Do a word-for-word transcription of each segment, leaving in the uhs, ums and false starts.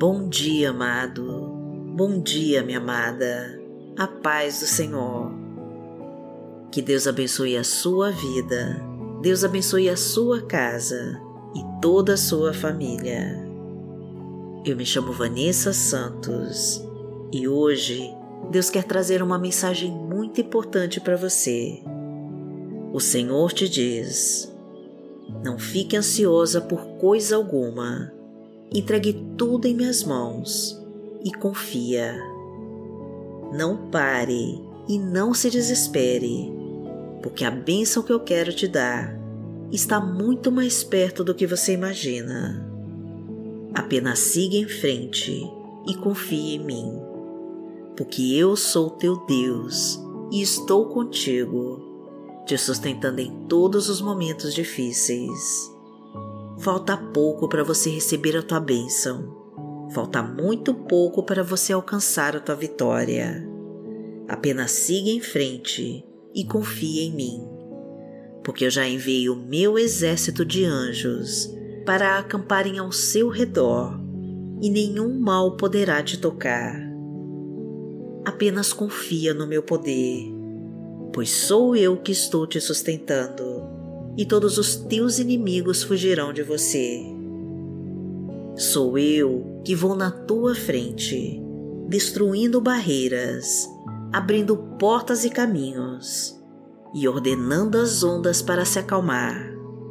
Bom dia, amado. Bom dia, minha amada. A paz do Senhor. Que Deus abençoe a sua vida. Deus abençoe a sua casa e toda a sua família. Eu me chamo Vanessa Santos e hoje Deus quer trazer uma mensagem muito importante para você. O Senhor te diz: não fique ansiosa por coisa alguma. Entregue tudo em minhas mãos e confia. Não pare e não se desespere, porque a bênção que eu quero te dar está muito mais perto do que você imagina. Apenas siga em frente e confie em mim, porque eu sou teu Deus e estou contigo, te sustentando em todos os momentos difíceis. Falta pouco para você receber a tua bênção. Falta muito pouco para você alcançar a tua vitória. Apenas siga em frente e confie em mim, porque eu já enviei o meu exército de anjos para acamparem ao seu redor e nenhum mal poderá te tocar. Apenas confia no meu poder, pois sou eu que estou te sustentando e todos os teus inimigos fugirão de você. Sou eu que vou na tua frente, destruindo barreiras, abrindo portas e caminhos e ordenando as ondas para se acalmar.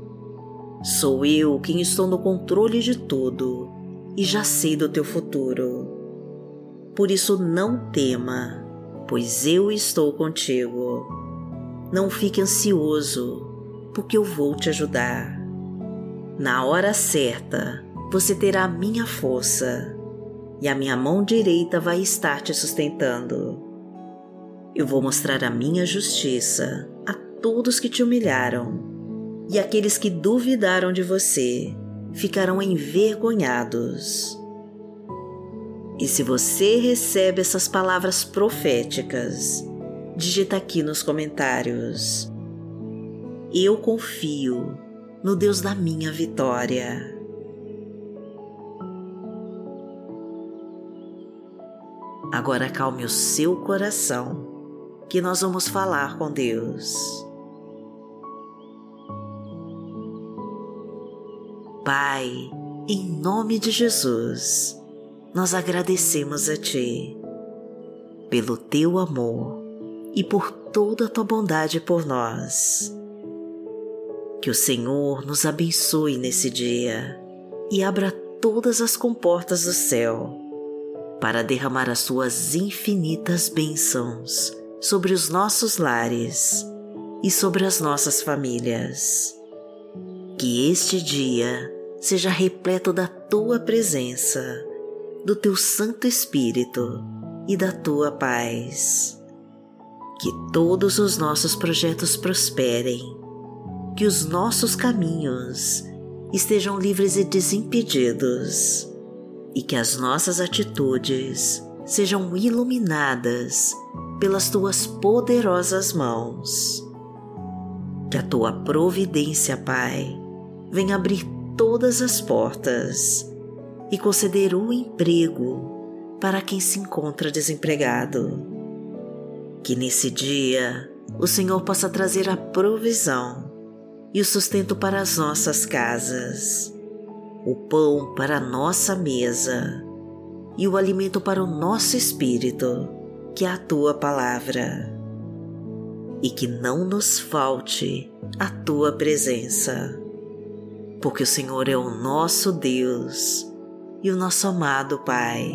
Sou eu quem estou no controle de tudo e já sei do teu futuro. Por isso não tema, pois eu estou contigo. Não fique ansioso, porque eu vou te ajudar. Na hora certa, você terá a minha força e a minha mão direita vai estar te sustentando. Eu vou mostrar a minha justiça a todos que te humilharam, e aqueles que duvidaram de você ficarão envergonhados. E se você recebe essas palavras proféticas, digita aqui nos comentários: eu confio no Deus da minha vitória. Agora acalme o seu coração, que nós vamos falar com Deus. Pai, em nome de Jesus, nós agradecemos a Ti pelo Teu amor e por toda a Tua bondade por nós. Que o Senhor nos abençoe nesse dia e abra todas as comportas do céu para derramar as Suas infinitas bênçãos sobre os nossos lares e sobre as nossas famílias. Que este dia seja repleto da Tua presença, do Teu Santo Espírito e da Tua paz. Que todos os nossos projetos prosperem, que os nossos caminhos estejam livres e desimpedidos, e que as nossas atitudes sejam iluminadas pelas Tuas poderosas mãos. Que a Tua providência, Pai, venha abrir todas as portas e conceder o emprego para quem se encontra desempregado. Que nesse dia o Senhor possa trazer a provisão e o sustento para as nossas casas, o pão para a nossa mesa e o alimento para o nosso espírito, que é a Tua palavra. E que não nos falte a Tua presença, porque o Senhor é o nosso Deus e o nosso amado Pai.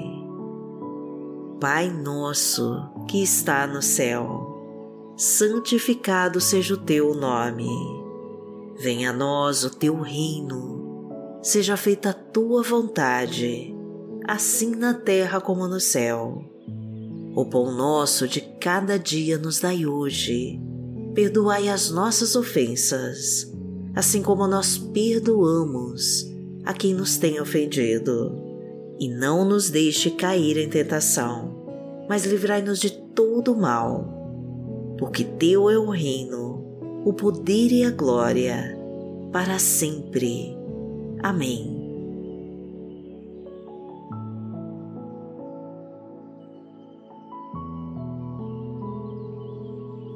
Pai nosso que está no céu, santificado seja o Teu nome. Venha a nós o Teu reino, seja feita a Tua vontade, assim na terra como no céu. O pão nosso de cada dia nos dai hoje. Perdoai as nossas ofensas, assim como nós perdoamos a quem nos tem ofendido. E não nos deixe cair em tentação, mas livrai-nos de todo o mal. Porque Teu é o reino, o poder e a glória, para sempre. Amém.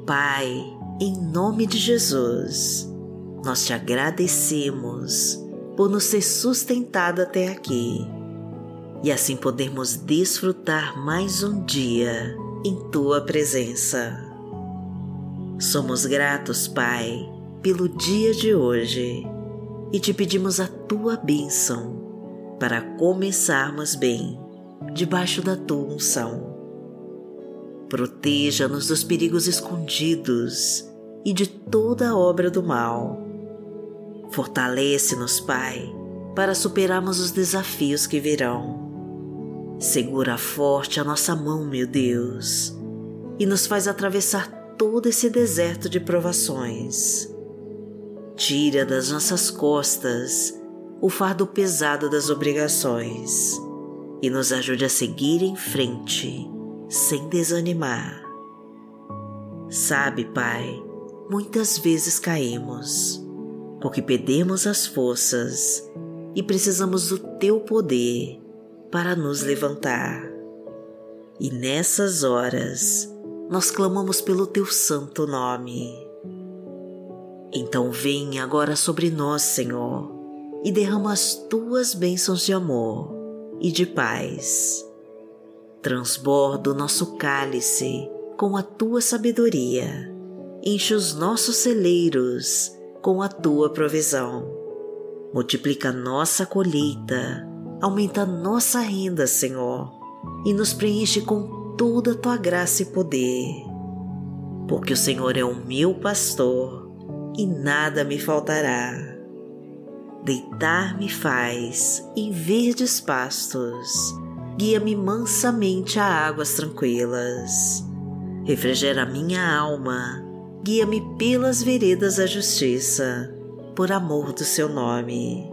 Pai, em nome de Jesus, nós te agradecemos por nos ter sustentado até aqui e assim podermos desfrutar mais um dia em tua presença. Somos gratos, Pai, pelo dia de hoje e te pedimos a tua bênção para começarmos bem debaixo da tua unção. Proteja-nos dos perigos escondidos e de toda obra do mal. Fortalece-nos, Pai, para superarmos os desafios que virão. Segura forte a nossa mão, meu Deus, e nos faz atravessar todo esse deserto de provações. Tira das nossas costas o fardo pesado das obrigações e nos ajude a seguir em frente, sem desanimar. Sabe, Pai, muitas vezes caímos, porque perdemos as forças e precisamos do teu poder para nos levantar. E nessas horas, nós clamamos pelo teu santo nome. Então vem agora sobre nós, Senhor, e derrama as tuas bênçãos de amor e de paz. Transborda o nosso cálice com a tua sabedoria, enche os nossos celeiros com a tua provisão. Multiplica nossa colheita, aumenta nossa renda, Senhor, e nos preenche com toda a tua graça e poder. Porque o Senhor é o meu pastor e nada me faltará. Deitar-me faz em verdes pastos, guia-me mansamente a águas tranquilas. Refrigera minha alma, guia-me pelas veredas da justiça, por amor do seu nome.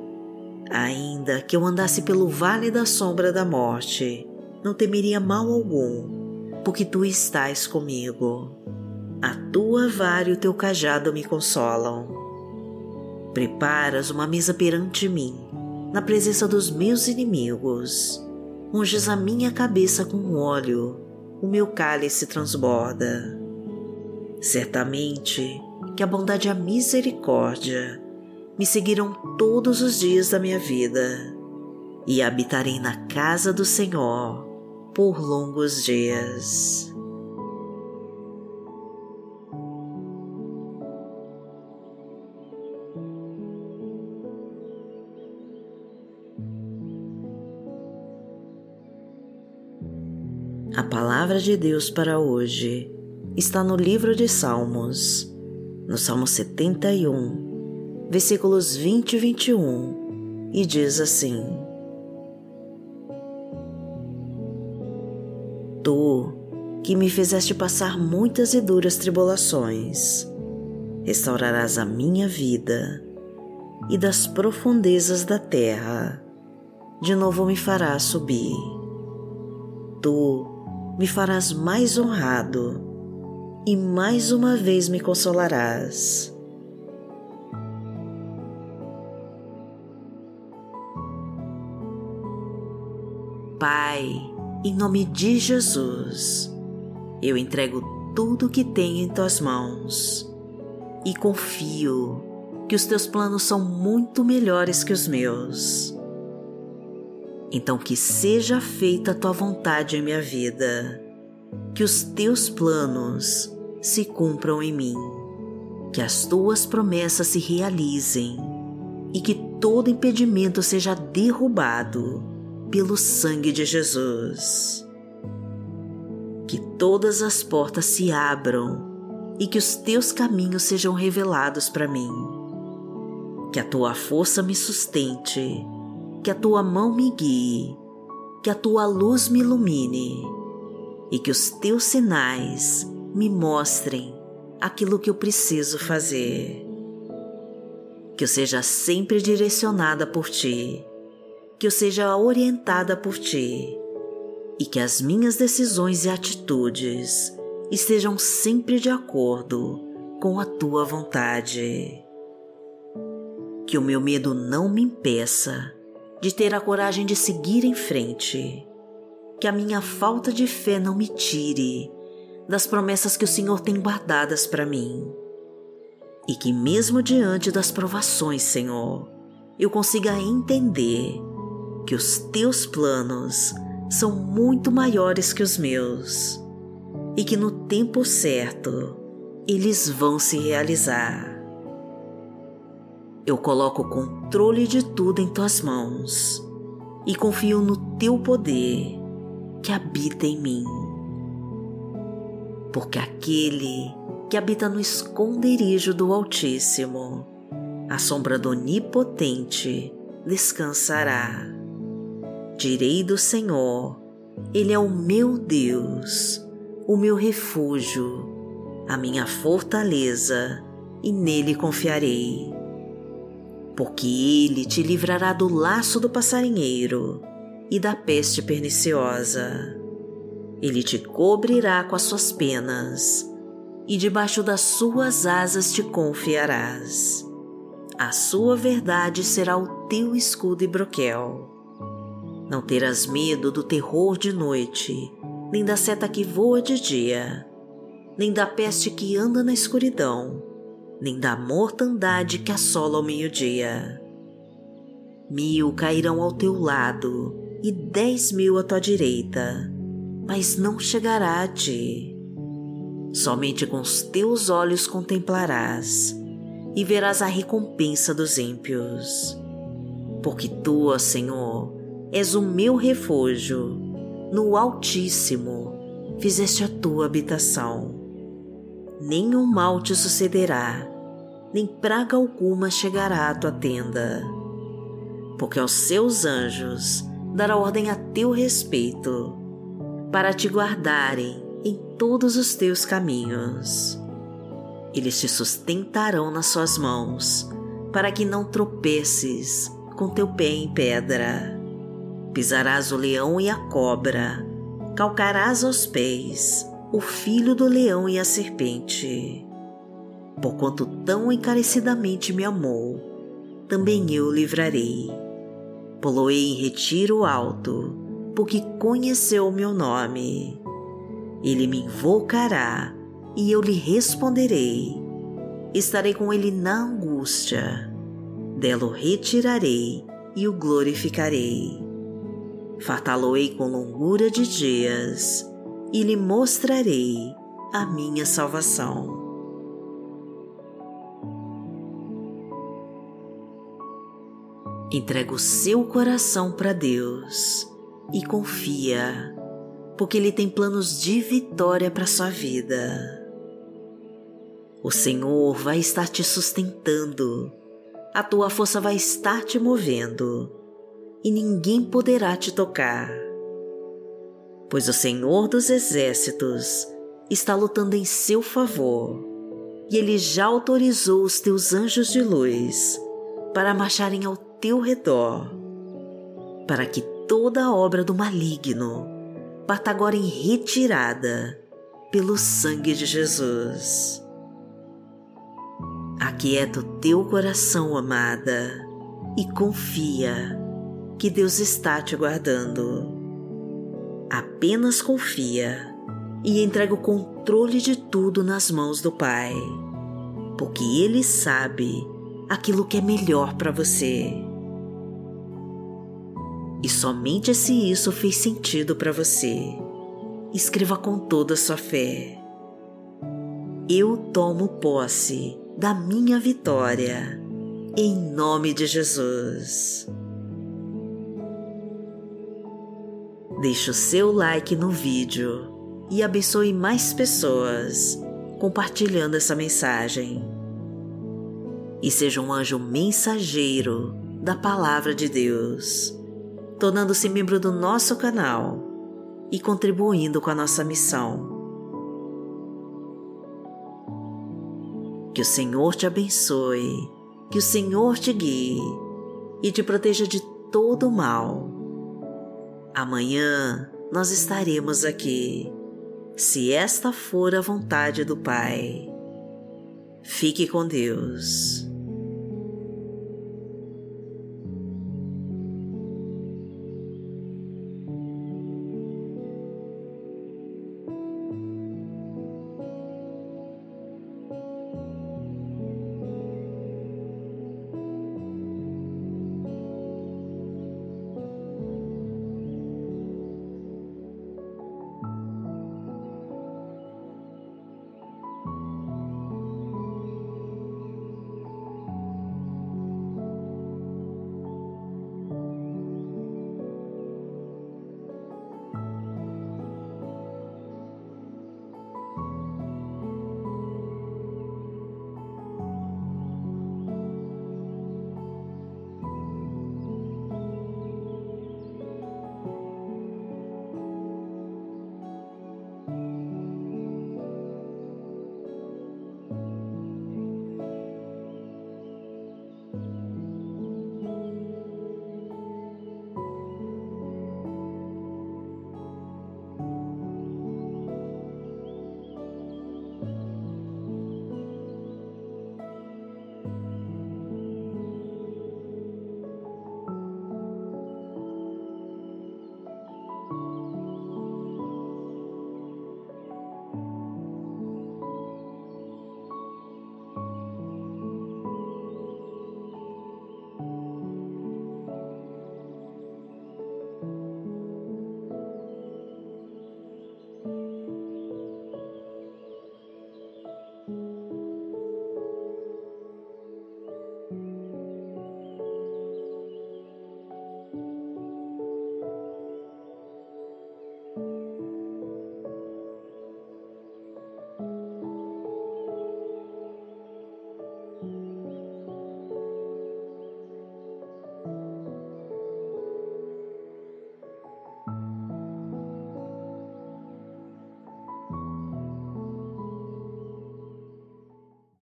Ainda que eu andasse pelo vale da sombra da morte, não temeria mal algum, porque tu estás comigo. A tua vara e o teu cajado me consolam. Preparas uma mesa perante mim, na presença dos meus inimigos. Unges a minha cabeça com óleo, o meu cálice transborda. Certamente que a bondade e a misericórdia me seguirão todos os dias da minha vida, e habitarei na casa do Senhor por longos dias. A palavra de Deus para hoje está no livro de Salmos, no Salmo setenta e um, versículos vinte e vinte e um, e diz assim: Tu, que me fizeste passar muitas e duras tribulações, restaurarás a minha vida, e das profundezas da terra de novo me farás subir. Tu me farás mais honrado, e mais uma vez me consolarás. Pai, em nome de Jesus, eu entrego tudo o que tenho em tuas mãos e confio que os teus planos são muito melhores que os meus. Então que seja feita a tua vontade em minha vida, que os teus planos se cumpram em mim, que as tuas promessas se realizem e que todo impedimento seja derrubado pelo sangue de Jesus. Que todas as portas se abram e que os teus caminhos sejam revelados para mim. Que a tua força me sustente, que a tua mão me guie, que a tua luz me ilumine e que os teus sinais me mostrem aquilo que eu preciso fazer. Que eu seja sempre direcionada por ti, que eu seja orientada por ti e que as minhas decisões e atitudes estejam sempre de acordo com a tua vontade. Que o meu medo não me impeça de ter a coragem de seguir em frente, que a minha falta de fé não me tire das promessas que o Senhor tem guardadas para mim. E que mesmo diante das provações, Senhor, eu consiga entender que os teus planos são muito maiores que os meus e que no tempo certo eles vão se realizar. Eu coloco o controle de tudo em tuas mãos e confio no teu poder que habita em mim. Porque aquele que habita no esconderijo do Altíssimo, à sombra do Onipotente, descansará. Direi do Senhor, Ele é o meu Deus, o meu refúgio, a minha fortaleza, e nele confiarei. Porque Ele te livrará do laço do passarinheiro e da peste perniciosa. Ele te cobrirá com as suas penas, e debaixo das suas asas te confiarás. A sua verdade será o teu escudo e broquel. Não terás medo do terror de noite, nem da seta que voa de dia, nem da peste que anda na escuridão, nem da mortandade que assola ao meio-dia. Mil cairão ao teu lado e dez mil à tua direita, mas não chegará a ti. Somente com os teus olhos contemplarás e verás a recompensa dos ímpios. Porque tu, ó Senhor, és o meu refúgio, no Altíssimo fizeste a tua habitação. Nenhum mal te sucederá, nem praga alguma chegará à tua tenda. Porque aos seus anjos dará ordem a teu respeito, para te guardarem em todos os teus caminhos. Eles te sustentarão nas suas mãos, para que não tropeces com teu pé em pedra. Pisarás o leão e a cobra, calcarás aos pés o filho do leão e a serpente. Porquanto tão encarecidamente me amou, também eu o livrarei. Poloei em retiro alto, porque conheceu o meu nome. Ele me invocará e eu lhe responderei. Estarei com ele na angústia. Dela o retirarei e o glorificarei. Fartá-lo-ei com longura de dias e lhe mostrarei a minha salvação. Entrega o seu coração para Deus e confia, porque Ele tem planos de vitória para sua vida. O Senhor vai estar te sustentando, a tua força vai estar te movendo e ninguém poderá te tocar. Pois o Senhor dos Exércitos está lutando em seu favor e Ele já autorizou os teus anjos de luz para marcharem ao teu redor, para que toda obra do maligno parta agora em retirada pelo sangue de Jesus. Aquieta o teu coração, amada, e confia que Deus está te guardando. Apenas confia e entrega o controle de tudo nas mãos do Pai, porque Ele sabe aquilo que é melhor para você. E somente se isso fez sentido para você, escreva com toda a sua fé: eu tomo posse da minha vitória, em nome de Jesus. Deixe o seu like no vídeo e abençoe mais pessoas compartilhando essa mensagem. E seja um anjo mensageiro da Palavra de Deus, tornando-se membro do nosso canal e contribuindo com a nossa missão. Que o Senhor te abençoe, que o Senhor te guie e te proteja de todo o mal. Amanhã nós estaremos aqui, se esta for a vontade do Pai. Fique com Deus.